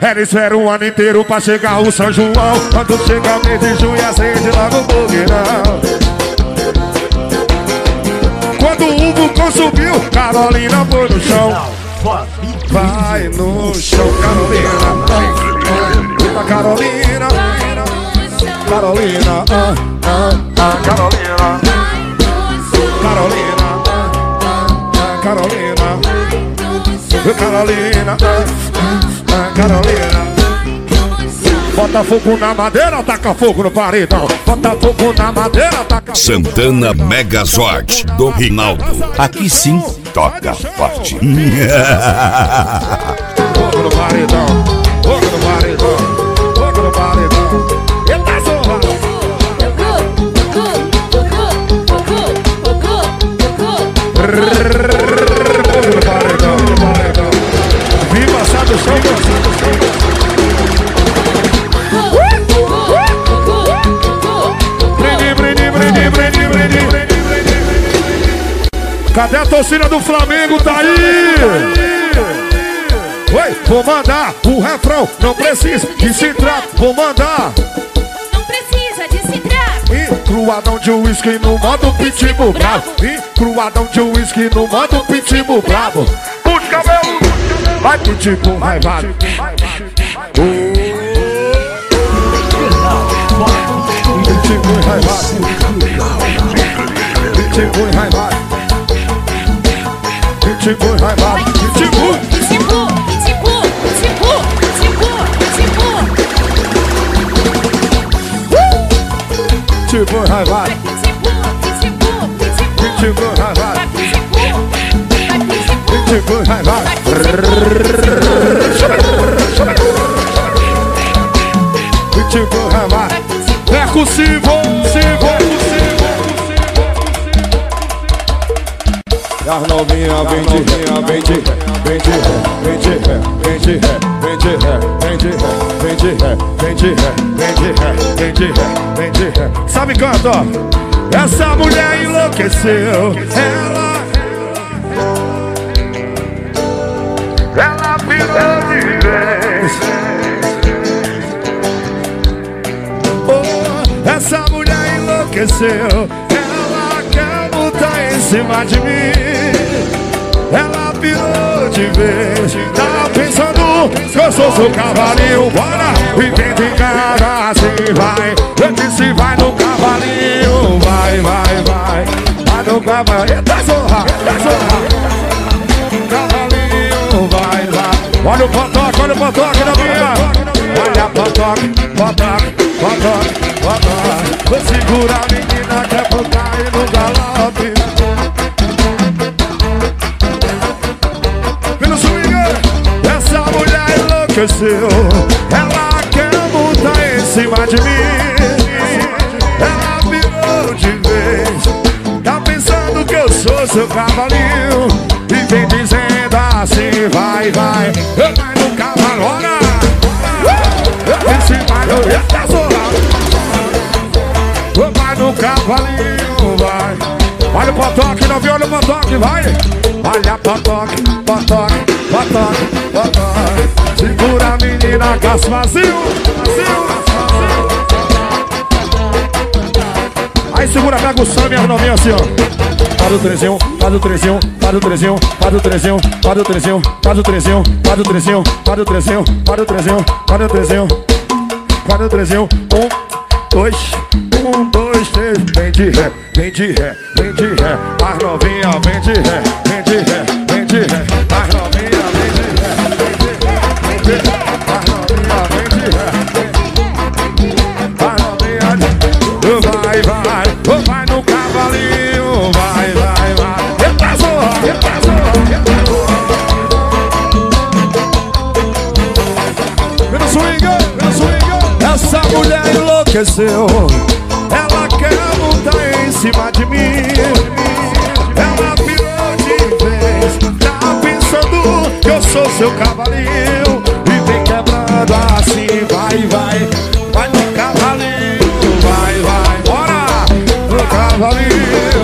Ela espera um ano inteiro pra chegar o São João. Quando chega o mês de junho, acende logo o fogueirão. Quando o vulcão subiu, Carolina foi no chão. Vai no chão, Carolina. Eita, Carolina. Carolina, Carolina. Carolina, Carolina. Carolina, Carolina. Bota fogo na madeira, taca fogo no paredão. Bota fogo na madeira, taca fogo. Santana Megazord do Rinaldo. Aqui sim toca forte. Fogo no paredão, fogo no paredão, fogo no paredão. Eita zorra. Fogo no paredão, no paredão. Viva sabe o chão, cadê a torcida do Flamengo? Tá aí! Oi, vou mandar o refrão, não precisa de citrar. Vou mandar. Não precisa de citrar. E cruadão de uísque no modo pitbull bravo. E cruadão de uísque no modo pitbull bravo. Busca meu, vai pitbull raivado. Pitbull raivado. Pitbull raivado. Pitbull raivado. Pitbull. Pitbull, pitbull, pitbull, pitbull, pitbull. Pitbull raivado. Pitbull, pitbull, pitbull. Pitbull raivado. Pitbull, Pitbull raivado. Pitbull raivado. Percussivo, e as novinha vem de ré, vem de ré, vem de ré, vem de ré, vem de ré, vem de ré, vem de ré, vem de ré, vem de ré, vem de ré, vem de ré, vem de ré. Sabe canto, ó? Essa mulher enlouqueceu. Ela virou de vez. Oh, essa mulher enlouqueceu. Ela quer botar em cima de mim. Ela pirou de vez. Tá pensando que eu sou seu cavalinho. Bora! E vem de casa assim vai. Eu disse vai no cavalinho. Vai, vai, vai. Vai no cavalinho. Eita zorra, eita zorra. Cavalinho, vai, vai. Olha o potoque da minha. Olha a potoque, potoque, potoque, potoque. Vou segurar a menina que é pro cair no galope. Essa mulher enlouqueceu. Ela quer montar em cima de mim. Ela virou de vez. Tá pensando que eu sou seu cavalinho. E vem dizendo assim, vai, vai. Eu vai no cavalo, ora. Eu disse vai no... Eita zorra. Eu vai no cavalinho, vai. Olha o potoque, não viu? Olha o potoque, vai. Olha potoque, potoque, potoque, potoque. Segura a menina, caço vazio, vazio. Aí segura, pega o som, minha novinha assim, ó. Faz o trezinho, faz o trezinho, faz o trezinho, faz o trezinho, faz o trezinho, faz o trezinho, faz o trezinho, faz o trezinho, faz o trezinho, faz o trezinho, faz o trezinho. 1, 2, 1, 2, 3. Vem de ré, vem de ré, vem de ré. As novinha, vem de ré, vem de ré, vem de ré. As novinha, vem de ré, vem de ré, vem de ré. As novinha, vem de ré. As novinha, vai, vai, vai no cavalinho, vai, vai, vai. Eita zorra, eita zorra, eita zorra. Vem no swing, vem no swing. Essa mulher enlouqueceu. Ela quer montar em cima de mim. Ela virou de vez. Tá pensando que eu sou seu cavalinho. E vem quebrando assim, vai, vai. Vai no cavalinho, vai, vai. Bora no cavalinho.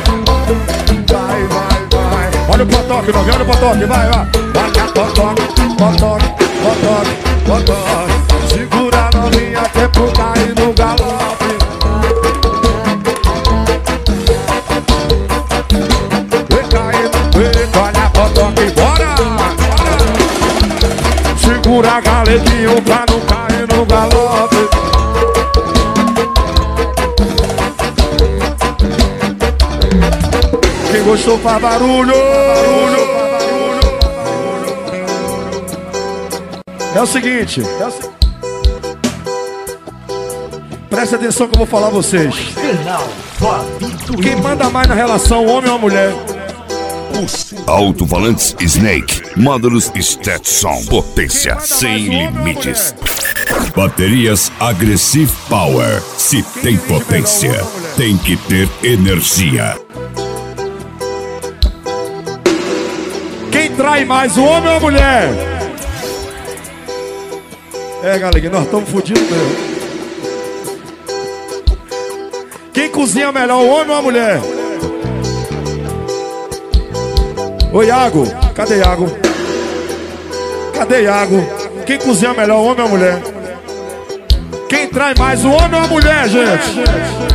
Vai, vai, vai. Olha o potoque, não olha o potoque, vai, vai. Vai, potoque. botoque, botoque, botoque. Segura a novinha que é pro cair no galope. Vem cair no peito, olha a botoque, bora! Segura galeguinho pra não cair no galope. Quem gostou faz barulho. É o seguinte, presta atenção que eu vou falar a vocês. Quem manda mais na relação, homem ou mulher? Alto-falantes Snake, módulos Stetson, potência sem limites. Baterias Aggressive Power, se tem potência, tem que ter energia. Quem trai mais, o homem ou a mulher? É, galera, nós estamos fodidos mesmo. Quem cozinha melhor, o homem ou a mulher? Ô Iago, cadê Iago? Cadê Iago? Quem cozinha melhor, o homem ou a mulher? Quem trai mais, o homem ou a mulher, gente?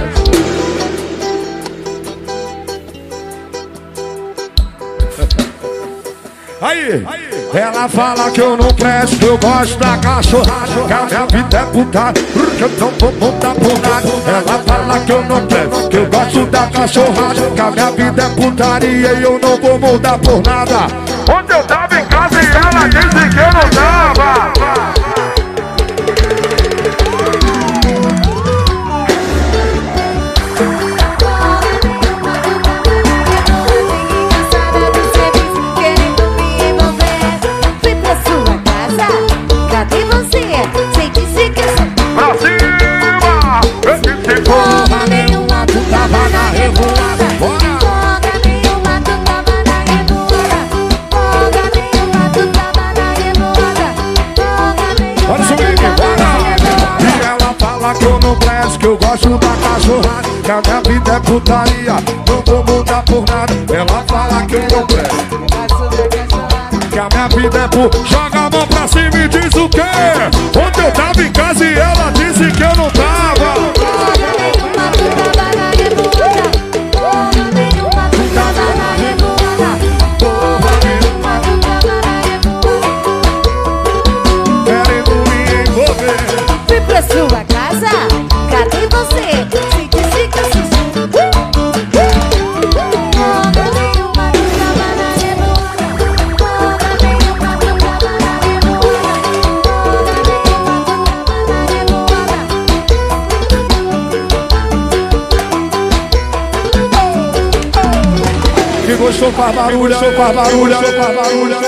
Aí, ela fala que eu não presto, que eu gosto da cachorrada, que a minha vida é putada, que eu não vou mudar por nada. Ela fala que eu não presto, que eu gosto da cachorrada, que a minha vida é putaria e eu não vou mudar por nada. Ontem eu tava em casa e ela disse que eu não tava. Que eu gosto da cachorrada, que a minha vida é putaria, não vou mudar por nada. Ela fala que eu não presto, que a minha vida é por... Joga a mão pra cima e diz o quê? Ontem eu tava em casa e ela disse que eu não tava. Querendo me envolver. Fui pra sua casa. Cadê você? Se disse que eu sou que gostou faz barulho, faz barulho, faz barulho.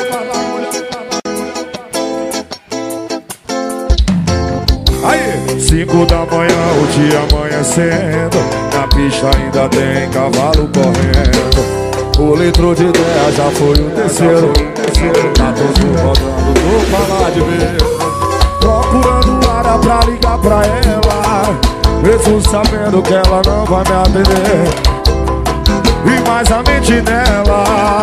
Aí, 5 da manhã, o dia amanhecendo, na pista ainda tem cavalo correndo. O litro de ideia já foi o terceiro, tá todo rodando, tô falar de ver. Procurando área pra ligar pra ela, mesmo sabendo que ela não vai me atender. E mais a mente dela.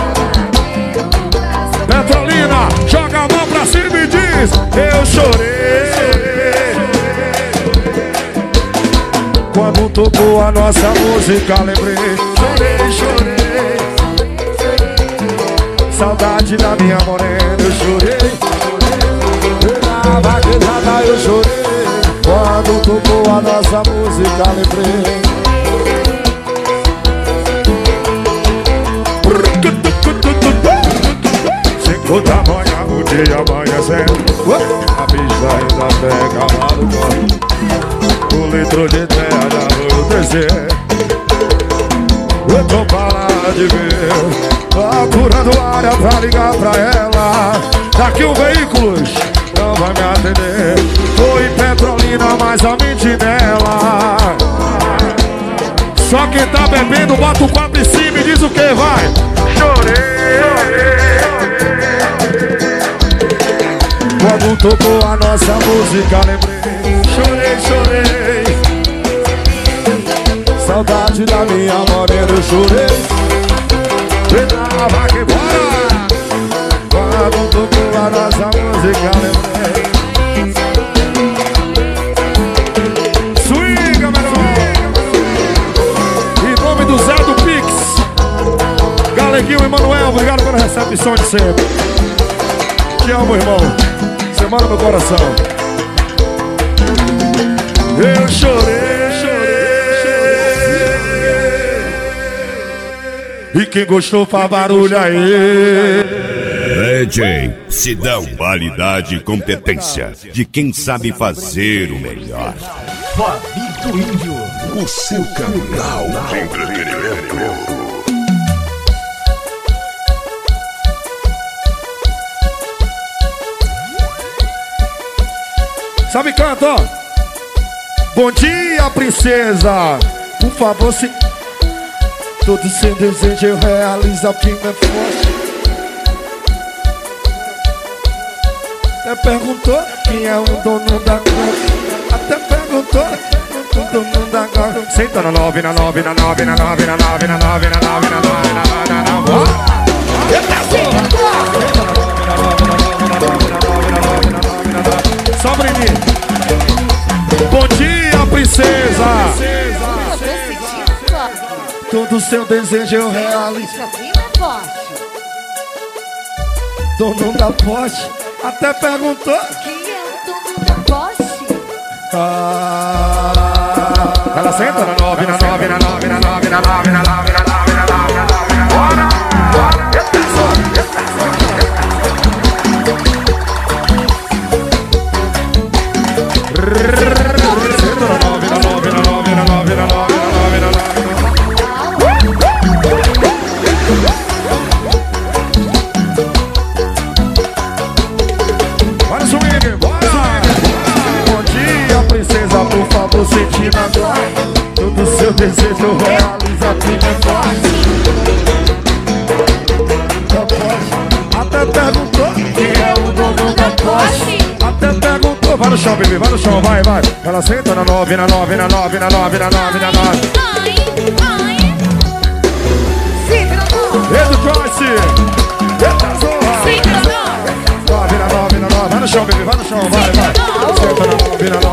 Petrolina, joga a mão pra cima e diz: eu chorei quando tocou a nossa música, lembrei. Chorei, chorei, saudade da minha morena, eu chorei. Na vaquejada eu chorei quando tocou a nossa música, lembrei. 5 da manhã, o dia amanhecendo, a pista ainda pega cavalo corre. O litro de terra já foi descer. Eu tô parado de ver, procurando área pra ligar pra ela. Daqui o Veículos não vai me atender. Foi Petrolina, mas a mente dela. Só quem tá bebendo bota o copo em cima e diz o que vai. Chorei. Quando tocou a nossa música, lembrei. Chorei, chorei. Saudade da minha morena, eu chorei. Vai que bora. Quando tocou a nossa Swinga, menor. Em nome do Zé do Pix, Galeguinho e Manuel, obrigado pela recepção de sempre. Te amo, irmão. Você manda meu coração. Eu chorei, e quem gostou faz barulho aí. DJ Sidão, qualidade e competência de quem sabe fazer o melhor. Fabito Índio, O seu canal de entretenimento. Sabe, canta, ó. Bom dia, princesa. Por favor, se todo seu desejo eu realizo, a prima é forte. Até perguntou quem é o dono da casa. Até perguntou o dono da casa. Senta na nove, na nove, na nove, na nove, na nove, na nove, na nove, na nove, na nove, na nove. Sobre mim. Bom dia, princesa. Todo seu desejo eu realizo. Dono da poste. Até perguntou Quem é o dono da poste? Ela senta na nove, na nove, na nove, na nove, na nove, na nove, na nove, na nove, na nove, na nove. Senta na nove, na nove, na nove, na nove, na nove, na nove, na nove. Bora, swing, bora! Bom dia, princesa, por favor, sente na dor. Todo seu desejo realiza, a prima é forte. Até perguntou quem é o dono da poste. Até perguntou, vai no chão, bebê, vai no chão, vai, vai. Ela senta na nove, na nove, na nove, na nove, na nove, na nove. Edu Joyce! Eita zorra! Nove, na nove, na nove. Vai no chão, bebê, vai no chão, vai, vai. Senta na nove, na nove.